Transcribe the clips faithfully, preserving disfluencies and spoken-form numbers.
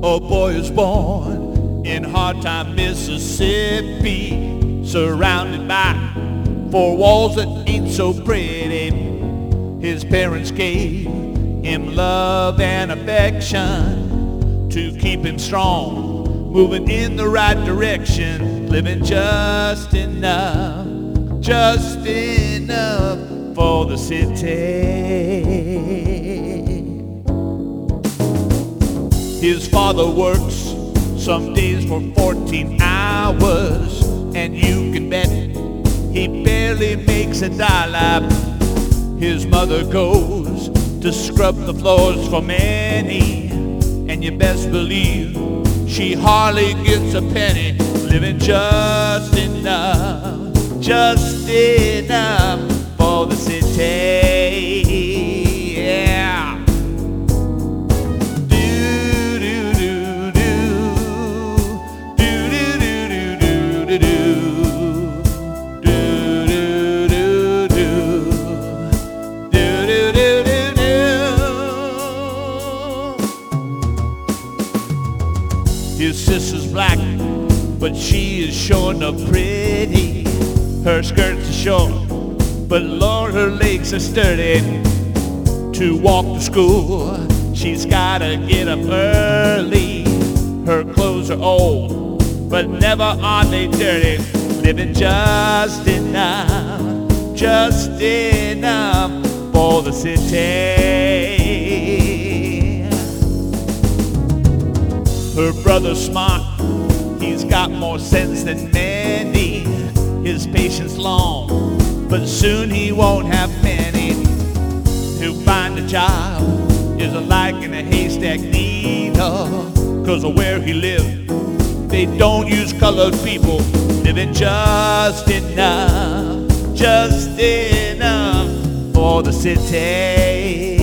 A boy is born in hard time Mississippi, surrounded by four walls that ain't so pretty. His parents gave him love and affection to keep him strong, moving in the right direction, living just enough, just enough for the city. His father works some days for fourteen hours, and you can bet he barely makes a dollar. His mother goes to scrub the floors for many, and you best believe she hardly gets a penny, living just enough, just enough for the city. Yeah. His sister's black, but she is sure enough pretty. Her skirts are short, but Lord, her legs are sturdy. To walk to school, she's gotta get up early. Her clothes are old, but never are they dirty. Living just enough, just enough for the city. Her brother's smart, he's got more sense than many. His patience long, but soon he won't have many. He'll find a job is like in a haystack needle, 'cause of where he lived, they don't use colored people. Living just enough, just enough for the city.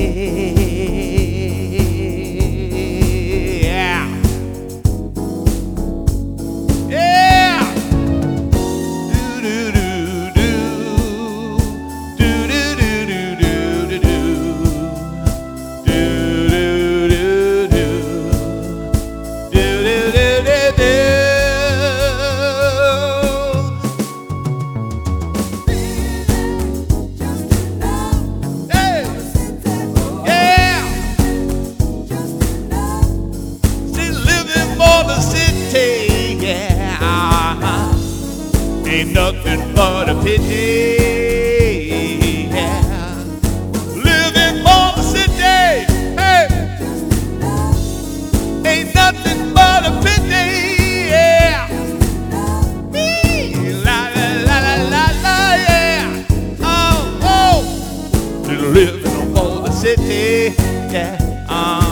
Ain't nothing but a pity, yeah. Living for the city, hey. Ain't nothing but a pity, yeah. La la la la la la, yeah. Oh oh, living for the city, yeah. Uh.